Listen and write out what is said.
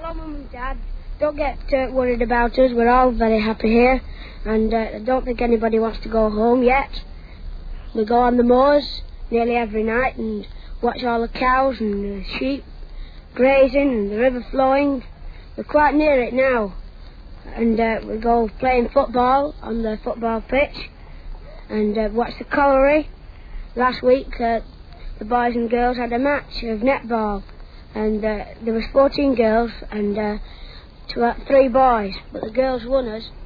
Hello, Mum and Dad. Don't get worried about us. We're all very happy here, and I don't think anybody wants to go home yet. We go on the moors nearly every night and watch all the cows and the sheep grazing and the river flowing. We're quite near it now, and we go playing football on the football pitch and watch the colliery. Last week, the boys and girls had a match of netball, and there was 14 girls and 3 boys, but the girls won us.